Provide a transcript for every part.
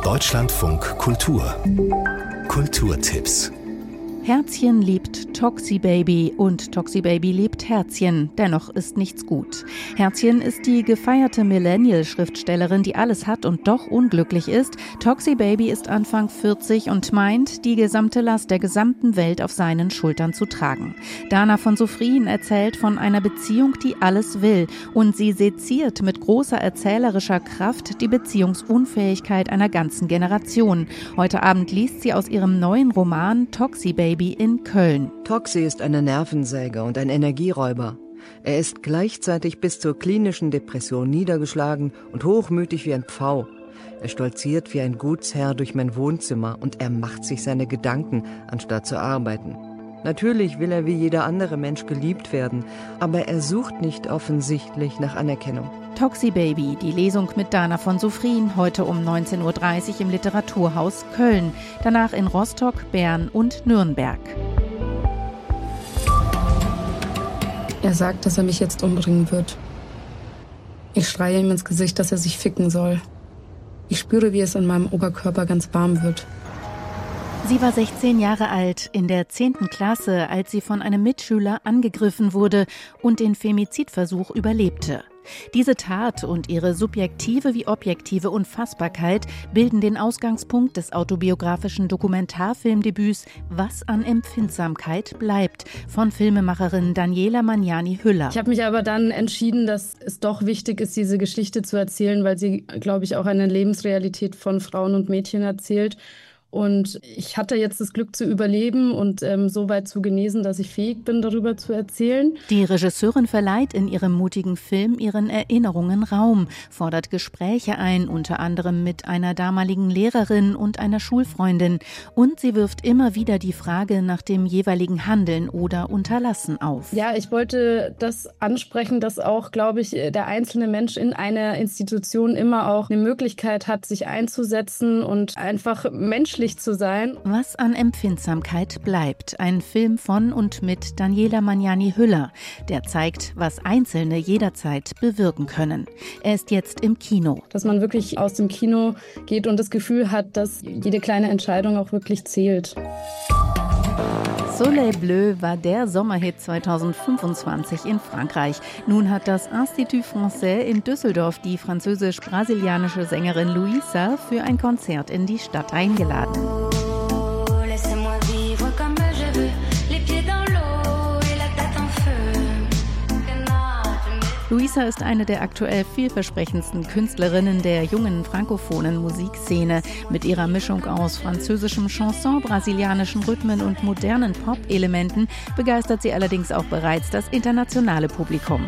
Deutschlandfunk Kultur. Kulturtipps. Herzchen liebt Toxi Baby und Toxi Baby liebt Herzchen. Dennoch ist nichts gut. Herzchen ist die gefeierte Millennial-Schriftstellerin, die alles hat und doch unglücklich ist. Toxi Baby ist Anfang 40 und meint, die gesamte Last der gesamten Welt auf seinen Schultern zu tragen. Dana von Sophrieen erzählt von einer Beziehung, die alles will. Und sie seziert mit großer erzählerischer Kraft die Beziehungsunfähigkeit einer ganzen Generation. Heute Abend liest sie aus ihrem neuen Roman Toxi Baby in Köln. Toxi ist eine Nervensäge und ein Energieräuber. Er ist gleichzeitig bis zur klinischen Depression niedergeschlagen und hochmütig wie ein Pfau. Er stolziert wie ein Gutsherr durch mein Wohnzimmer und er macht sich seine Gedanken, anstatt zu arbeiten. Natürlich will er wie jeder andere Mensch geliebt werden, aber er sucht nicht offensichtlich nach Anerkennung. Toxi Baby, die Lesung mit Dana von Sophrieen, heute um 19.30 Uhr im Literaturhaus Köln. Danach in Rostock, Bern und Nürnberg. Er sagt, dass er mich jetzt umbringen wird. Ich schreie ihm ins Gesicht, dass er sich ficken soll. Ich spüre, wie es in meinem Oberkörper ganz warm wird. Sie war 16 Jahre alt, in der 10. Klasse, als sie von einem Mitschüler angegriffen wurde und den Femizidversuch überlebte. Diese Tat und ihre subjektive wie objektive Unfassbarkeit bilden den Ausgangspunkt des autobiografischen Dokumentarfilmdebüts Was an Empfindsamkeit bleibt von Filmemacherin Daniela Magnani-Hüller. Ich habe mich aber dann entschieden, dass es doch wichtig ist, diese Geschichte zu erzählen, weil sie, glaube ich, auch eine Lebensrealität von Frauen und Mädchen erzählt. Und ich hatte jetzt das Glück zu überleben und so weit zu genesen, dass ich fähig bin, darüber zu erzählen. Die Regisseurin verleiht in ihrem mutigen Film ihren Erinnerungen Raum, fordert Gespräche ein, unter anderem mit einer damaligen Lehrerin und einer Schulfreundin. Und sie wirft immer wieder die Frage nach dem jeweiligen Handeln oder Unterlassen auf. Ja, ich wollte das ansprechen, dass auch, glaube ich, der einzelne Mensch in einer Institution immer auch eine Möglichkeit hat, sich einzusetzen und einfach menschlich zu sein. Was an Empfindsamkeit bleibt. Ein Film von und mit Daniela Magnani-Hüller, der zeigt, was Einzelne jederzeit bewirken können. Er ist jetzt im Kino. Dass man wirklich aus dem Kino geht und das Gefühl hat, dass jede kleine Entscheidung auch wirklich zählt. Soleil Bleu war der Sommerhit 2025 in Frankreich. Nun hat das Institut Français in Düsseldorf die französisch-brasilianische Sängerin Luisa für ein Konzert in die Stadt eingeladen. Luisa ist eine der aktuell vielversprechendsten Künstlerinnen der jungen frankophonen Musikszene. Mit ihrer Mischung aus französischem Chanson, brasilianischen Rhythmen und modernen Pop-Elementen begeistert sie allerdings auch bereits das internationale Publikum.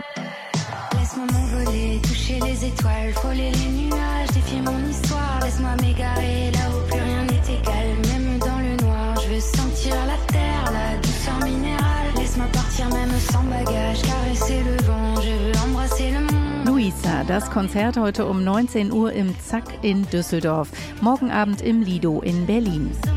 Luisa, das Konzert heute um 19 Uhr im Zack in Düsseldorf. Morgen Abend im Lido in Berlin.